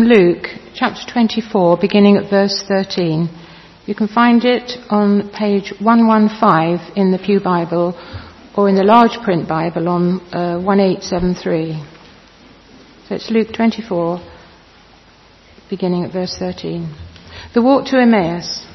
from Luke chapter 24, beginning at verse 13. You can find it on page 115 in the Pew Bible, or in the large print Bible on 1873. So it's Luke 24, beginning at verse 13. The walk to Emmaus.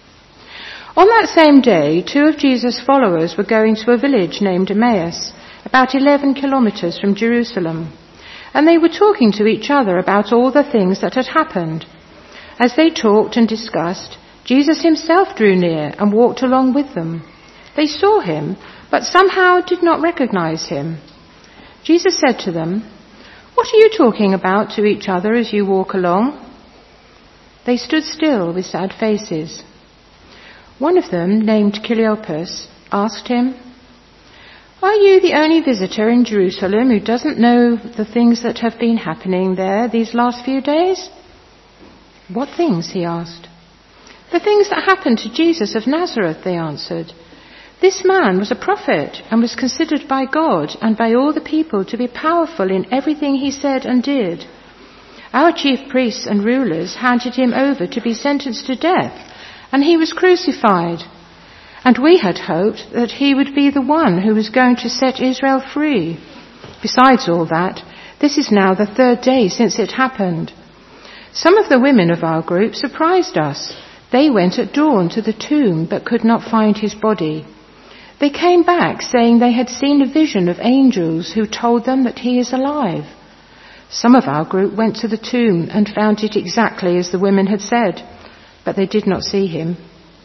On that same day, 2 of Jesus' followers were going to a village named Emmaus, about 11 kilometers from Jerusalem, and they were talking to each other about all the things that had happened. As they talked and discussed, Jesus himself drew near and walked along with them. They saw him, but somehow did not recognize him. Jesus said to them, "What are you talking about to each other as you walk along?" They stood still with sad faces. One of them, named Cleopas, asked him, "Are you the only visitor in Jerusalem who doesn't know the things that have been happening there these last few days?" "What things?" he asked. "The things that happened to Jesus of Nazareth," they answered. "This man was a prophet and was considered by God and by all the people to be powerful in everything he said and did. Our chief priests and rulers handed him over to be sentenced to death, and he was crucified. And we had hoped that he would be the one who was going to set Israel free. Besides all that, this is now the third day since it happened. Some of the women of our group surprised us. They went at dawn to the tomb but could not find his body. They came back saying they had seen a vision of angels who told them that he is alive. Some of our group went to the tomb and found it exactly as the women had said, but they did not see him."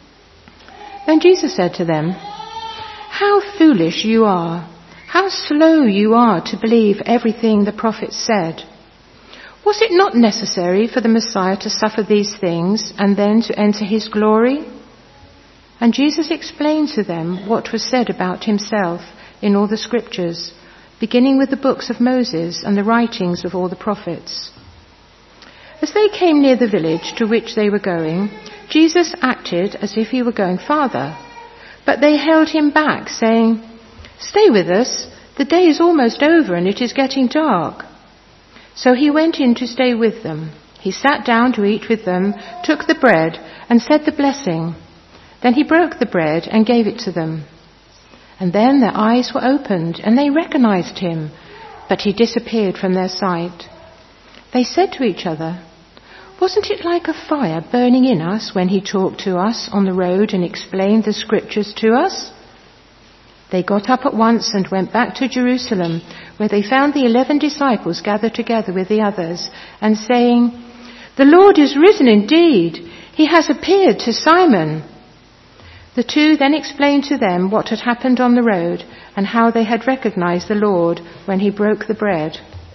Then Jesus said to them, "How foolish you are! How slow you are to believe everything the prophets said! Was it not necessary for the Messiah to suffer these things and then to enter his glory?" And Jesus explained to them what was said about himself in all the scriptures, beginning with the books of Moses and the writings of all the prophets. As they came near the village to which they were going, Jesus acted as if he were going farther, but they held him back, saying, "Stay with us, the day is almost over and it is getting dark." So he went in to stay with them. He sat down to eat with them, took the bread and said the blessing. Then he broke the bread and gave it to them. And then their eyes were opened and they recognized him, but he disappeared from their sight. They said to each other, "Wasn't it like a fire burning in us when he talked to us on the road and explained the scriptures to us?" They got up at once and went back to Jerusalem, where they found the 11 disciples gathered together with the others and saying, "The Lord is risen indeed. He has appeared to Simon." The two then explained to them what had happened on the road and how they had recognized the Lord when he broke the bread.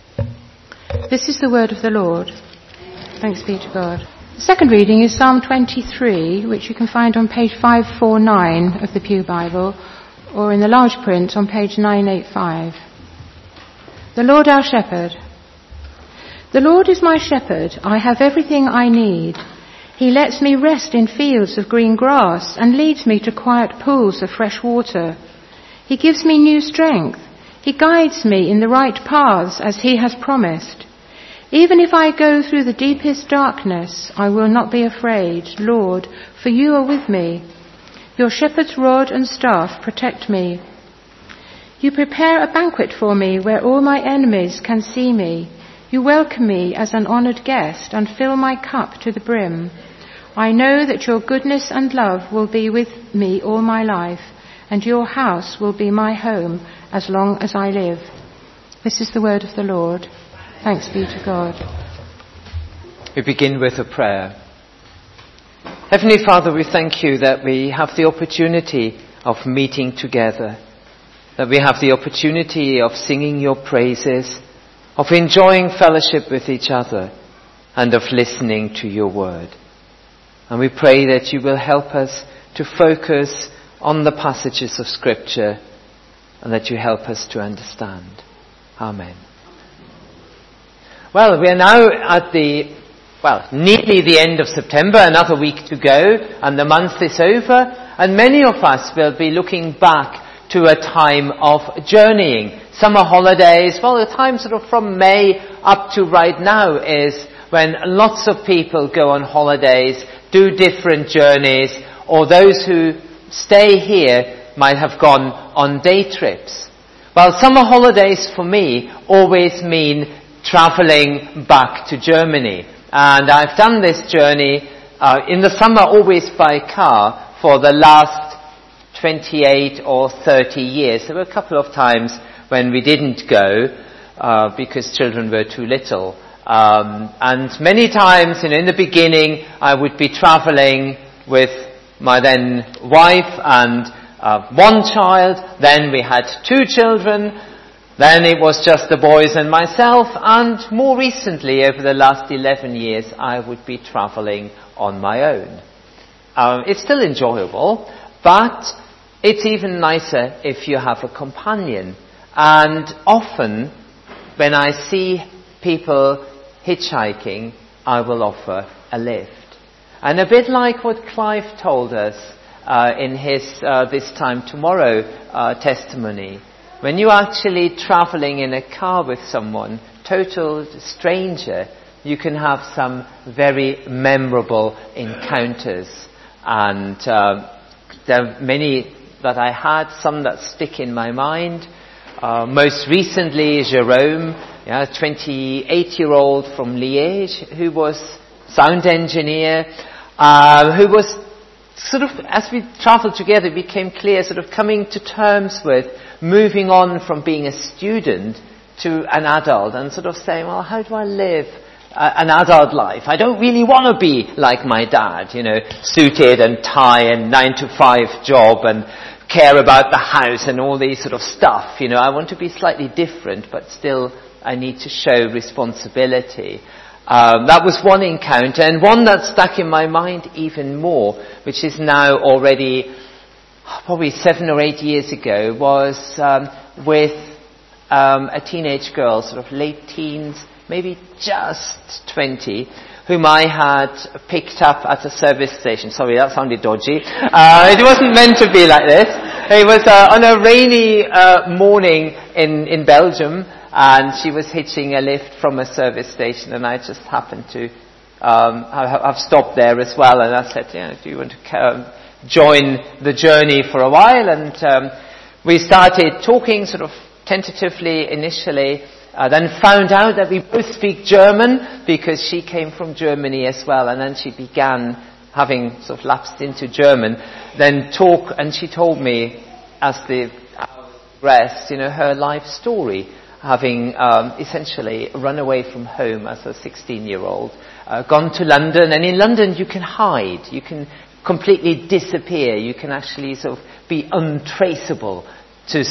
This is the word of the Lord. Thanks be to God. The second reading is Psalm 23, which you can find on page 549 of the Pew Bible, or in the large print on page 985. The Lord our shepherd. The Lord is my shepherd. I have everything I need. He lets me rest in fields of green grass and leads me to quiet pools of fresh water. He gives me new strength. He guides me in the right paths as he has promised. Even if I go through the deepest darkness, I will not be afraid, Lord, for you are with me. Your shepherd's rod and staff protect me. You prepare a banquet for me where all my enemies can see me. You welcome me as an honored guest and fill my cup to the brim. I know that your goodness and love will be with me all my life, and your house will be my home as long as I live. This is the word of the Lord. Thanks be to God. We begin with a prayer. Heavenly Father, we thank you that we have the opportunity of meeting together, that we have the opportunity of singing your praises, of enjoying fellowship with each other, and of listening to your word. And we pray that you will help us to focus on the passages of Scripture and that you help us to understand. Amen. Well, we are now at nearly the end of September, another week to go, and the month is over, and many of us will be looking back to a time of journeying. Summer holidays, well, the time sort of from May up to right now is when lots of people go on holidays, do different journeys, or those who stay here might have gone on day trips. Well, summer holidays for me always mean travelling back to Germany. And I've done this journey in the summer always by car for the last 28 or 30 years. There were a couple of times when we didn't go because children were too little. And many times, in the beginning, I would be travelling with my then wife and one child. Then we had 2 children. Then it was just the boys and myself. And more recently, over the last 11 years, I would be travelling on my own. It's still enjoyable, but it's even nicer if you have a companion. And often, when I see people hitchhiking, I will offer a lift. And a bit like what Clive told us in his This Time Tomorrow testimony, when you're actually travelling in a car with someone, total stranger, you can have some very memorable encounters. And there are many that I had, some that stick in my mind. Most recently, Jerome, 28-year-old from Liège, who was sound engineer, who was sort of, as we travelled together, it became clear, sort of coming to terms with moving on from being a student to an adult and sort of saying, well, how do I live an adult life? I don't really want to be like my dad, suited and tie and 9-to-5 job and care about the house and all these sort of stuff. I want to be slightly different, but still I need to show responsibility. That was one encounter, and one that stuck in my mind even more, which is now already probably 7 or 8 years ago, was with a teenage girl, sort of late teens, maybe just 20, whom I had picked up at a service station. Sorry, that sounded dodgy. It wasn't meant to be like this. It was on a rainy morning in Belgium, and she was hitching a lift from a service station, and I just happened to have stopped there as well, and I said, do you want to join the journey for a while? And we started talking sort of tentatively initially, then found out that we both speak German because she came from Germany as well, and then she began, having sort of lapsed into German, then talk, and she told me as the hours progressed, her life story, having essentially run away from home as a 16-year-old, gone to London, and in London you can hide, you can completely disappear, you can actually sort of be untraceable to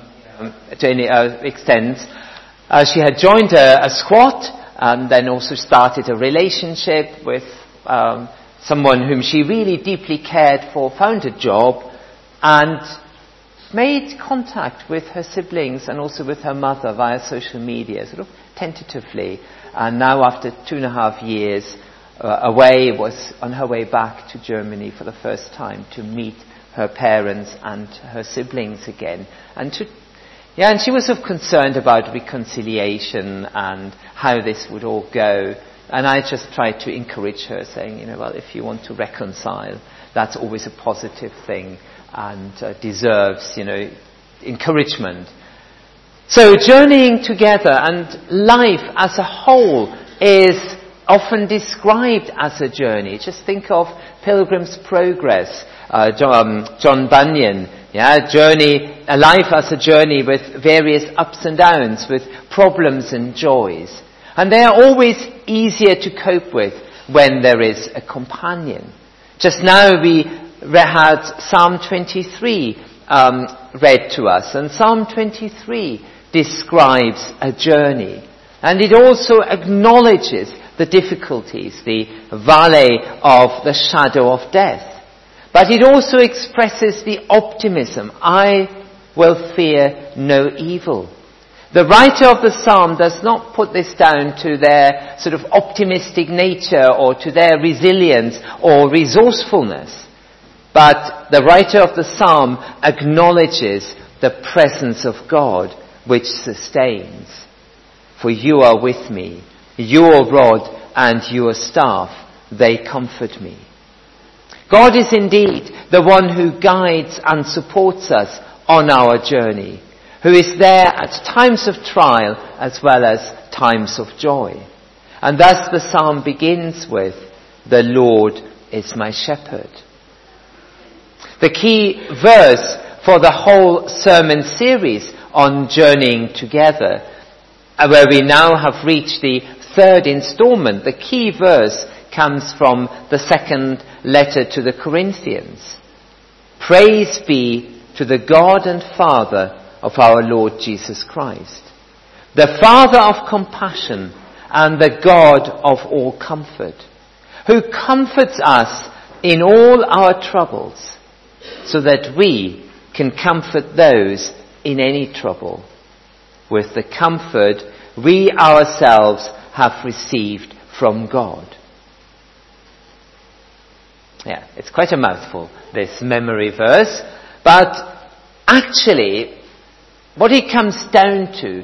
any extent. She had joined a squad and then also started a relationship with someone whom she really deeply cared for, found a job and made contact with her siblings and also with her mother via social media, sort of tentatively. And now after 2.5 years away, was on her way back to Germany for the first time to meet her parents and her siblings again. And she was sort of concerned about reconciliation and how this would all go. And I just tried to encourage her, saying, well, if you want to reconcile, that's always a positive thing and deserves, encouragement. So journeying together and life as a whole is often described as a journey. Just think of Pilgrim's Progress, John Bunyan. A life as a journey with various ups and downs, with problems and joys. And they are always easier to cope with when there is a companion. Just now we had Psalm 23 read to us, and Psalm 23 describes a journey. And it also acknowledges the difficulties, the valley of the shadow of death. But it also expresses the optimism. I will fear no evil. The writer of the psalm does not put this down to their sort of optimistic nature or to their resilience or resourcefulness. But the writer of the psalm acknowledges the presence of God which sustains. For you are with me. Your rod and your staff, they comfort me. God is indeed the one who guides and supports us on our journey, who is there at times of trial as well as times of joy. And thus the psalm begins with, "The Lord is my shepherd." The key verse for the whole sermon series on journeying together, where we now have reached the third installment, the key verse comes from the second letter to the Corinthians. "Praise be to the God and Father of our Lord Jesus Christ, the Father of compassion and the God of all comfort, who comforts us in all our troubles, so that we can comfort those in any trouble with the comfort we ourselves have received from God." Yeah, it's quite a mouthful, this memory verse, but actually what it comes down to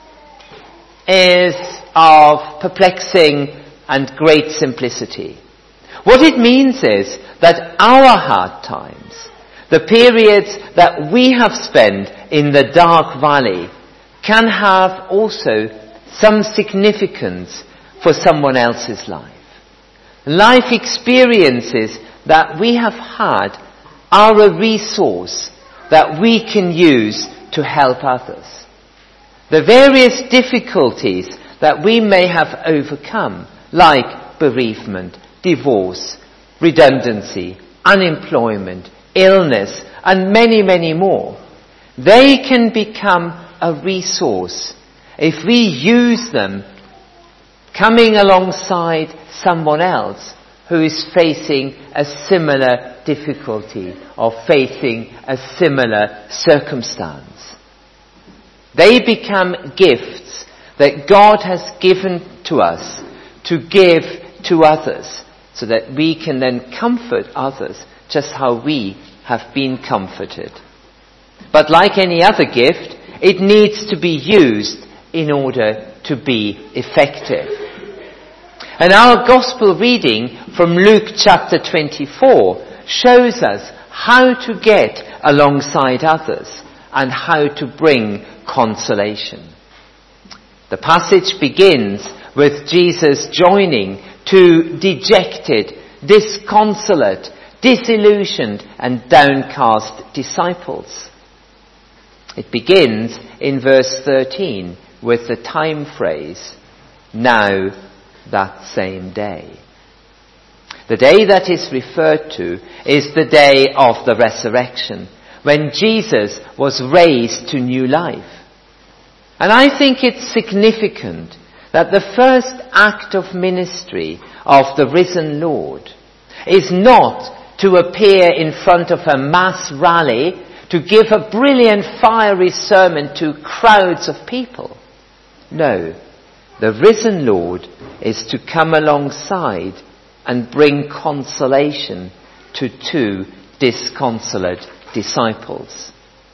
is of perplexing and great simplicity. What it means is that our hard times, the periods that we have spent in the dark valley, can have also some significance for someone else's life. Life experiences that we have had are a resource that we can use to help others. The various difficulties that we may have overcome, like bereavement, divorce, redundancy, unemployment, illness, and many, many more, they can become a resource if we use them coming alongside someone else who is facing a similar difficulty or facing a similar circumstance. They become gifts that God has given to us to give to others, so that we can then comfort others just how we have been comforted. But like any other gift, it needs to be used in order to be effective. And our gospel reading from Luke chapter 24 shows us how to get alongside others and how to bring consolation. The passage begins with Jesus joining two dejected, disconsolate, disillusioned and downcast disciples. It begins in verse 13 with the time phrase, "Now that same day." The day that is referred to is the day of the resurrection, when Jesus was raised to new life. And I think it's significant that the first act of ministry of the risen Lord is not to appear in front of a mass rally to give a brilliant fiery sermon to crowds of people. No, the risen Lord is to come alongside and bring consolation to two disconsolate disciples.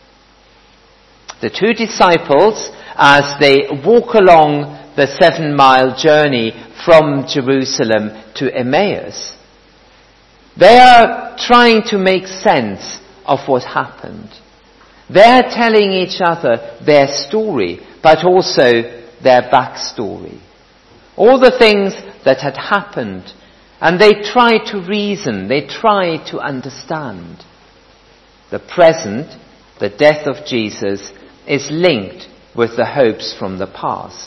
The two disciples, as they walk along the 7-mile journey from Jerusalem to Emmaus, they are trying to make sense of what happened. They are telling each other their story, but also their backstory. All the things that had happened, and they try to reason, they try to understand. The present, the death of Jesus, is linked with the hopes from the past.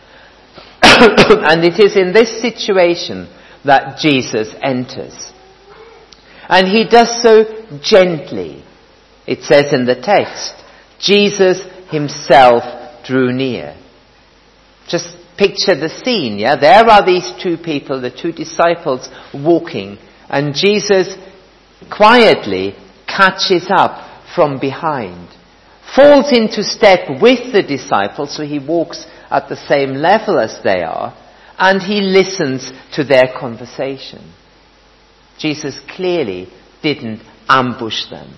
And it is in this situation that Jesus enters. And he does so gently. It says in the text, Jesus himself drew near. Just picture the scene, yeah? There are these two people, the two disciples, walking, and Jesus quietly catches up from behind, falls into step with the disciples, so he walks at the same level as they are, and he listens to their conversation. Jesus clearly didn't ambush them.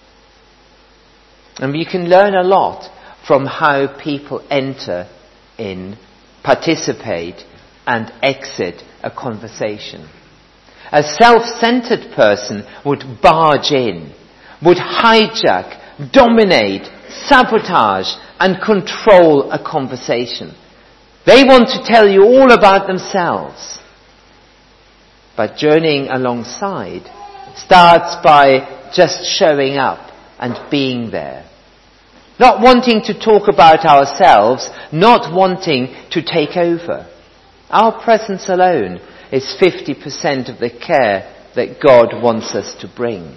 And we can learn a lot from how people enter in, participate and exit a conversation. A self-centered person would barge in, would hijack, dominate, sabotage and control a conversation. They want to tell you all about themselves. But journeying alongside starts by just showing up and being there. Not wanting to talk about ourselves, not wanting to take over. Our presence alone is 50% of the care that God wants us to bring.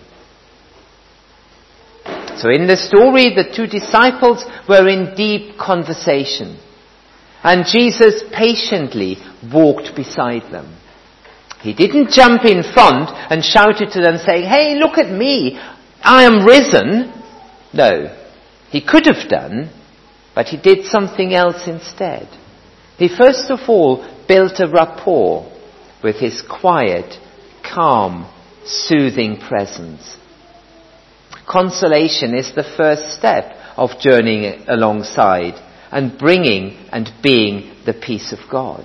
So in the story, the two disciples were in deep conversation. And Jesus patiently walked beside them. He didn't jump in front and shouted to them saying, "Hey, look at me, I am risen." No, he could have done, but he did something else instead. He first of all built a rapport with his quiet, calm, soothing presence. Consolation is the first step of journeying alongside and bringing and being the peace of God.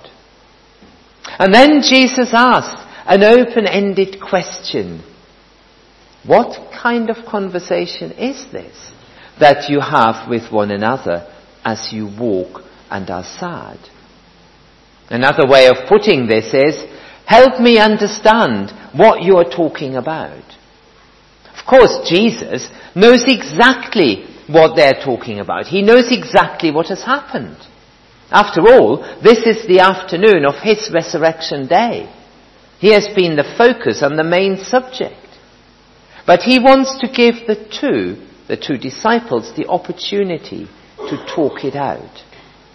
And then Jesus asked an open-ended question. What kind of conversation is this that you have with one another as you walk and are sad? Another way of putting this is, help me understand what you are talking about. Of course, Jesus knows exactly what they're talking about. He knows exactly what has happened. After all, this is the afternoon of his resurrection day. He has been the focus and the main subject. But he wants to give the two disciples, the opportunity to talk it out.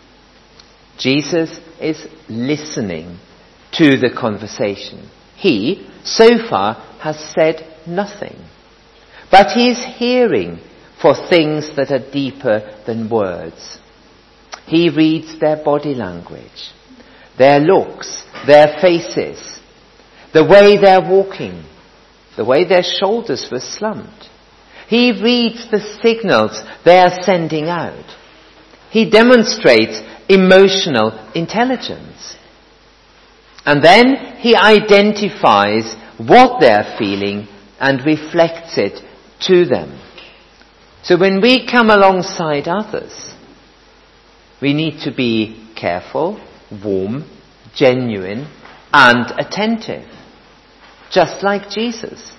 Jesus is listening to the conversation. He, so far, has said nothing. But he is hearing for things that are deeper than words. He reads their body language, their looks, their faces, the way they're walking, the way their shoulders were slumped. He reads the signals they are sending out. He demonstrates emotional intelligence. And then he identifies what they're feeling and reflects it to them. So when we come alongside others, we need to be careful, warm, genuine, and attentive. Just like Jesus.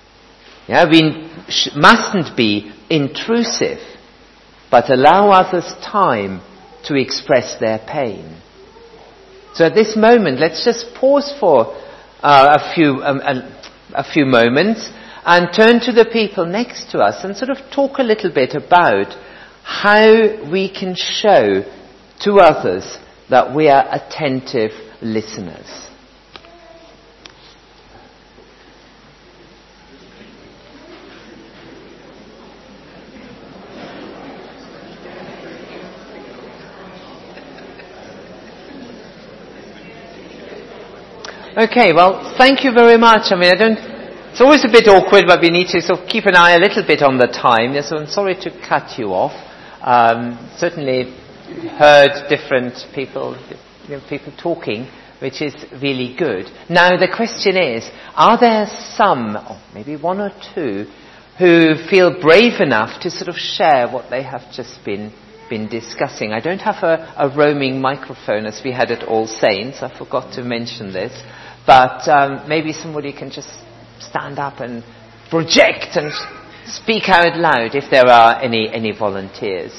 We mustn't be intrusive, but allow others time to express their pain. So at this moment, let's just pause for a few moments and turn to the people next to us and sort of talk a little bit about how we can show to others that we are attentive listeners. Okay, well, thank you very much. It's always a bit awkward, but we need to sort of keep an eye a little bit on the time. So I'm sorry to cut you off. Certainly heard different people talking, which is really good. Now the question is, are there some, or maybe one or two, who feel brave enough to sort of share what they have just been discussing? I don't have a roaming microphone as we had at All Saints. I forgot to mention this. But maybe somebody can just stand up and project and speak out loud if there are any volunteers.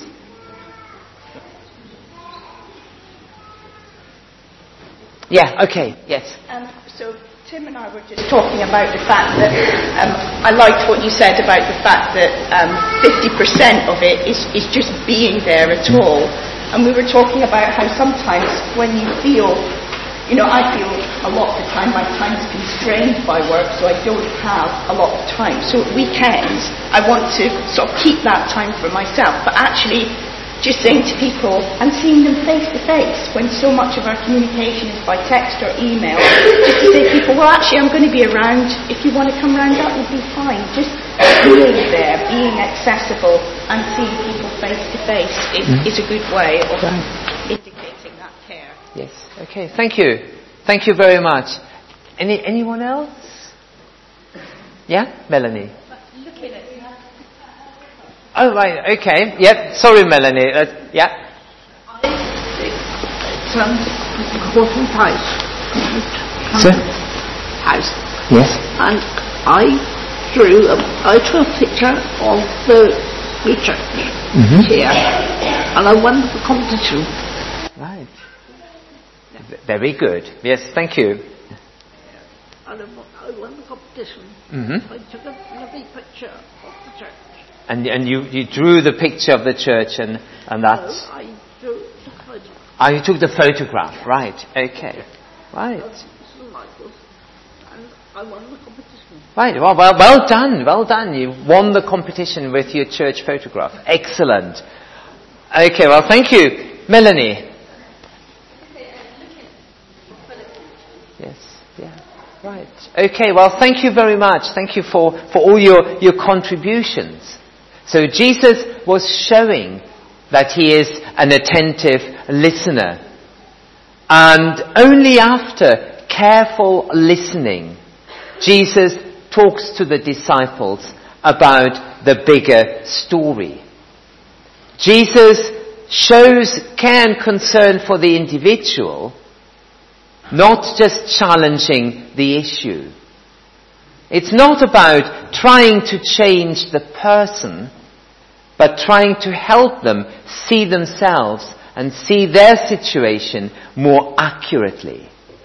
Yeah, okay, yes. So Tim and I were just talking about the fact that I liked what you said about the fact that 50% of it is just being there at all. And we were talking about how sometimes when you feel, I feel a lot of the time my time is constrained by work, so I don't have a lot of time. So at weekends, I want to sort of keep that time for myself, but actually just saying to people and seeing them face to face when so much of our communication is by text or email, just to say to people, well, actually, I'm going to be around. If you want to come around, that would be fine. Just being there, being accessible, and seeing people face to face is a good way of indicating that care. Yes. Okay. Thank you. Thank you very much. Anyone else? Yeah, Melanie. Oh, right. Okay. Yep. Sorry, Melanie. Yeah. Horton House. Sir? House. Yes. And I drew a picture of the church here, and I won the competition. Right. Very good. Yes, thank you. And I won the competition. I took a lovely picture of the church. And you drew the picture of the church and that. No, I drew the photograph. Ah, you took the photograph, right? Okay, right. And I won the competition. Right. Well done. Well done. You won the competition with your church photograph. Excellent. Okay. Well, thank you, Melanie. Yes. Yeah. Right. Okay. Well, thank you very much. Thank you for all your contributions. So Jesus was showing that he is an attentive listener. And only after careful listening, Jesus talks to the disciples about the bigger story. Jesus shows care and concern for the individual, not just challenging the issue. It's not about trying to change the person, but trying to help them see themselves and see their situation more accurately.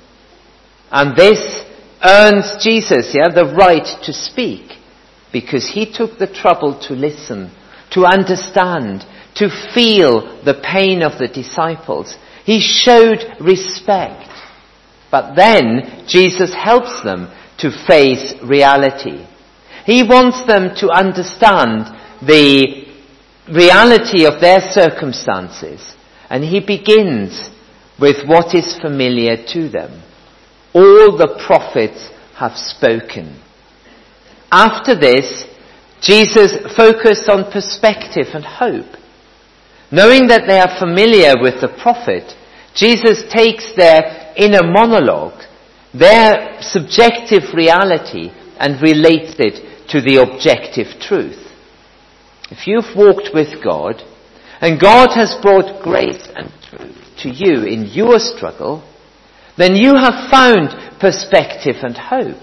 And this earns Jesus, the right to speak, because he took the trouble to listen, to understand, to feel the pain of the disciples. He showed respect. But then Jesus helps them to face reality. He wants them to understand the reality of their circumstances, and he begins with what is familiar to them. All the prophets have spoken. After this, Jesus focused on perspective and hope. Knowing that they are familiar with the prophet, Jesus takes their inner monologue, their subjective reality, and relates it to the objective truth. If you've walked with God, and God has brought grace and truth to you in your struggle, then you have found perspective and hope.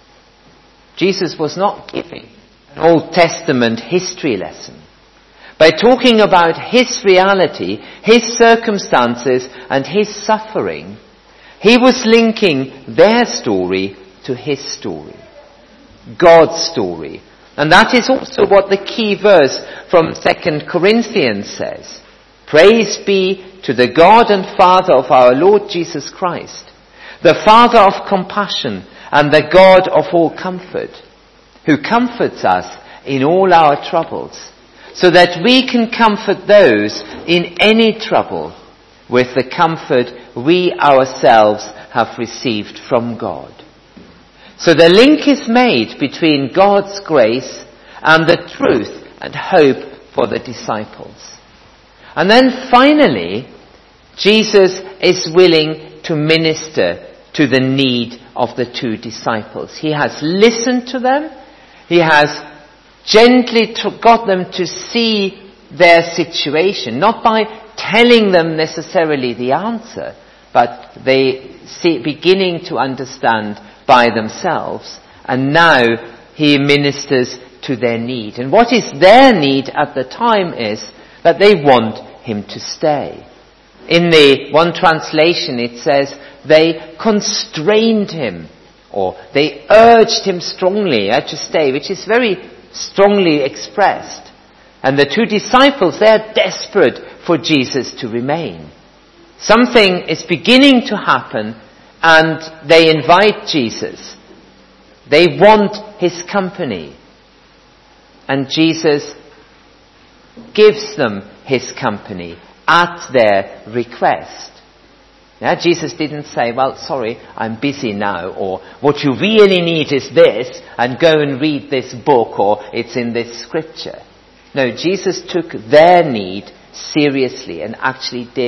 Jesus was not giving an Old Testament history lesson. By talking about his reality, his circumstances, and his suffering, he was linking their story to his story, God's story. And that is also what the key verse from 2 Corinthians says. Praise be to the God and Father of our Lord Jesus Christ, the Father of compassion and the God of all comfort, who comforts us in all our troubles, so that we can comfort those in any trouble with the comfort we ourselves have received from God. So the link is made between God's grace and the truth and hope for the disciples. And then finally, Jesus is willing to minister to the need of the two disciples. He has listened to them. He has gently got them to see their situation, not by telling them necessarily the answer, but they beginning to understand by themselves. And now he ministers to their need. And what is their need at the time is that they want him to stay. In the one translation it says they constrained him, or they urged him strongly to stay, which is very strongly expressed. And the two disciples, they are desperate for Jesus to remain. Something is beginning to happen, and they invite Jesus. They want his company. And Jesus gives them his company at their request. Yeah, Jesus didn't say, well, sorry, I'm busy now, or what you really need is this, and go and read this book, or it's in this scripture. No, Jesus took their need seriously and actually did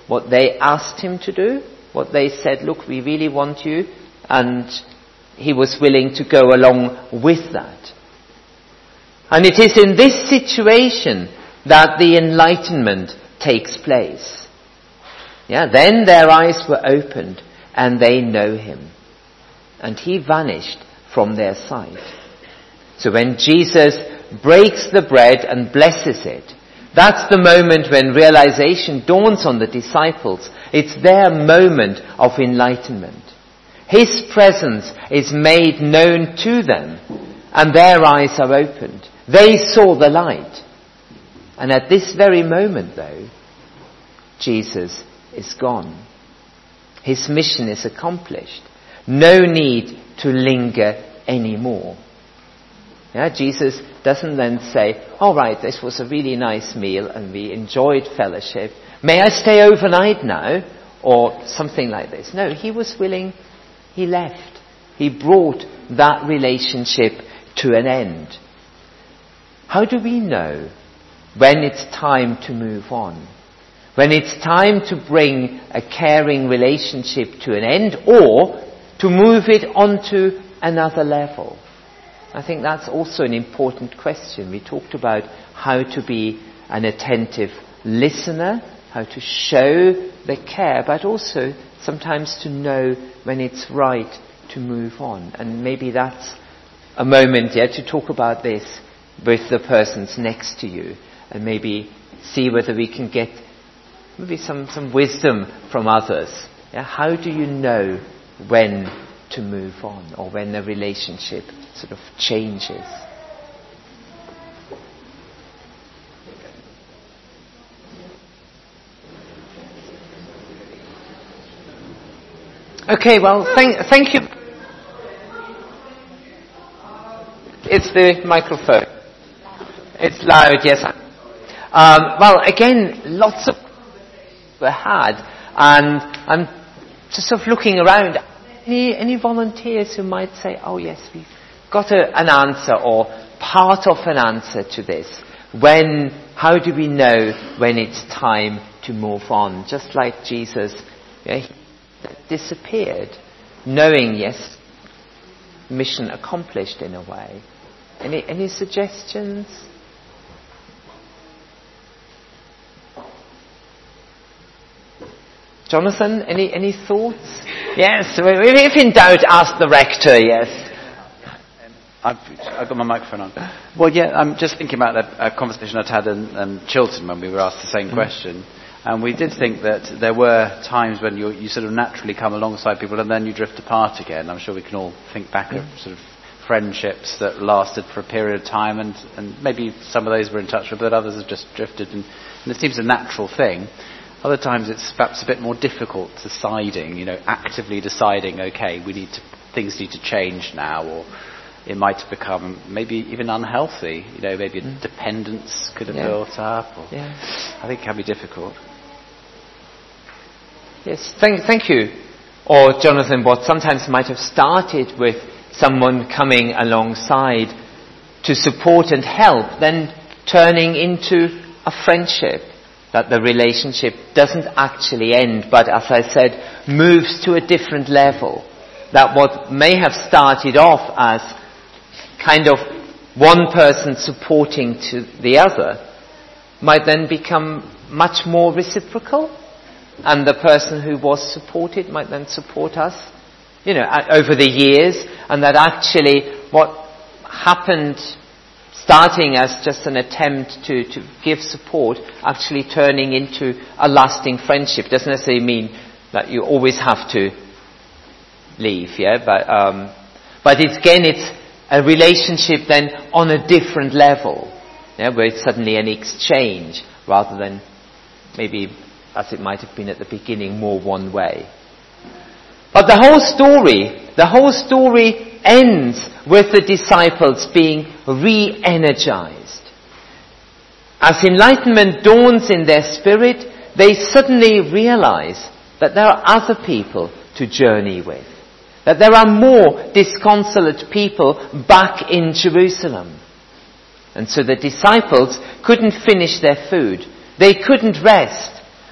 what they asked him to do, what they said, look, we really want you, and he was willing to go along with that. And it is in this situation that the enlightenment takes place. Yeah, then their eyes were opened and they know him. And he vanished from their sight. So when Jesus breaks the bread and blesses it, that's the moment when realization dawns on the disciples. It's their moment of enlightenment. His presence is made known to them, and their eyes are opened. They saw the light. And at this very moment, though, Jesus is gone. His mission is accomplished. No need to linger anymore. Yeah, Jesus doesn't then say, all right, this was a really nice meal and we enjoyed fellowship. May I stay overnight now? Or something like this. No, he was willing. He left. He brought that relationship to an end. How do we know when it's time to move on? When it's time to bring a caring relationship to an end, or to move it onto another level? I think that's also an important question. We talked about how to be an attentive listener, how to show the care, but also sometimes to know when it's right to move on. And maybe that's a moment, to talk about this with the persons next to you, and maybe see whether we can get maybe some wisdom from others. Yeah? How do you know when to move on, or when the relationship sort of changes? Okay, well, thank you. It's the microphone. It's loud, yes. Well, again, lots of were had, and I'm just sort of looking around. Any volunteers who might say, oh yes, we've got an answer, or part of an answer to this. How do we know when it's time to move on? Just like Jesus, he disappeared, knowing, yes, mission accomplished in a way. Any suggestions? Jonathan, any thoughts? Yes, if in doubt, ask the rector, yes. I've got my microphone on. Well, yeah, I'm just thinking about a conversation I'd had in Chiltern when we were asked the same question. And we did think that there were times when you sort of naturally come alongside people and then you drift apart again. I'm sure we can all think back of sort of friendships that lasted for a period of time, and maybe some of those we're in touch with, but others have just drifted, and it seems a natural thing. Other times it's perhaps a bit more difficult deciding, actively deciding, okay, things need to change now, or it might have become maybe even unhealthy, maybe a dependence could have built up. I think it can be difficult. Yes, thank you. Or Jonathan, what sometimes might have started with someone coming alongside to support and help, then turning into a friendship. That the relationship doesn't actually end, but as I said, moves to a different level. That what may have started off as kind of one person supporting to the other might then become much more reciprocal, and the person who was supported might then support us, over the years, and that actually what happened starting as just an attempt to give support, actually turning into a lasting friendship. Doesn't necessarily mean that you always have to leave, but it's a relationship then on a different level, where it's suddenly an exchange rather than maybe, as it might have been at the beginning, more one way. But the whole story ends with the disciples being re-energized. As enlightenment dawns in their spirit, they suddenly realize that there are other people to journey with. That there are more disconsolate people back in Jerusalem. And so the disciples couldn't finish their food. They couldn't rest.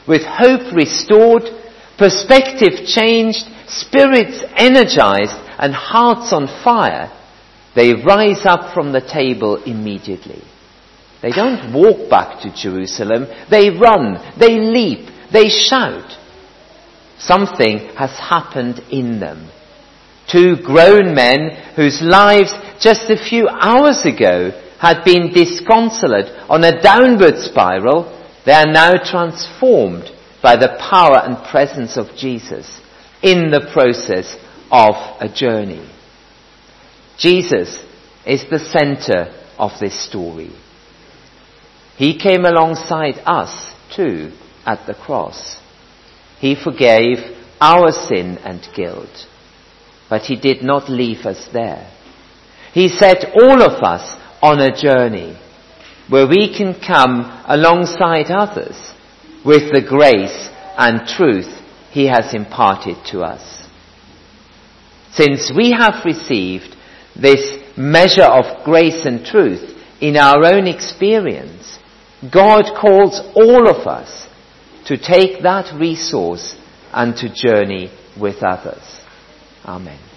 with hope restored, perspective changed, spirits energized, and hearts on fire, they rise up from the table immediately. They don't walk back to Jerusalem. They run, they leap, they shout. Something has happened in them. 2 grown men whose lives just a few hours ago had been disconsolate on a downward spiral, they are now transformed by the power and presence of Jesus in the process of a journey. Jesus is the center of this story. He came alongside us too at the cross. He forgave our sin and guilt, but he did not leave us there. He set all of us on a journey where we can come alongside others with the grace and truth he has imparted to us. Since we have received this measure of grace and truth in our own experience, God calls all of us to take that resource and to journey with others. Amen.